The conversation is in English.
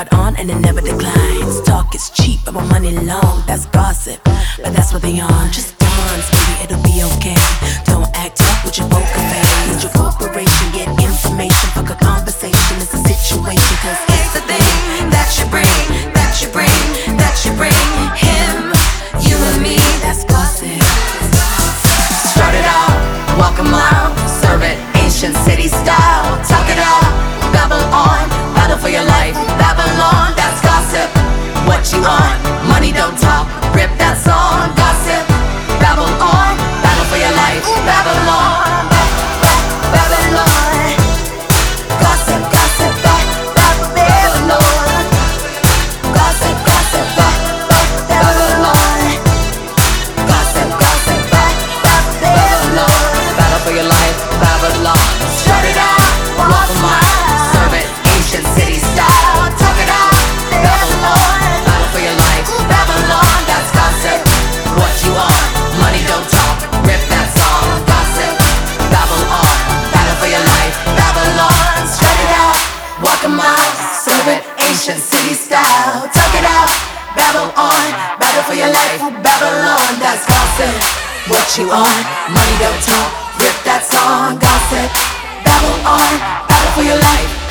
start on and it never declines. Talk is cheap, but my money long. That's gossip, but that's what they on. Just dance, baby, it'll be okay. Don't act up with your poker face. Your corporation, get information. Fuck a conversation, it's a situation. Cause it's the thing that you bring, that you bring, that you bring. Him, you and me, that's gossip. Start it out, walk a mile, serve it, ancient city style. Talk it out, babble on, battle for your life, Babylon, that's gossip. What you on? Money don't talk, rip that song, gossip. Babble on, battle for your life, Babylon, Babylon. Gossip, gossip, Babylon. Gossip, gossip, Babylon. Gossip, gossip, Babylon. Battle for your life, Babylon. Start it out, walk a mile, serve it, ancient city style. Talk it out, Babylon. Battle for your life, Babylon. That's gossip. What you on? Money don't talk. Rip that song. Gossip. Babylon. Battle for your life, Babylon. Start it out, walk a mile, serve it, ancient city style. Talk it out, Babylon. Battle for your life, Babylon. That's gossip. What you on? Money don't talk. Rip that song. Gossip. Babylon. Battle for your life.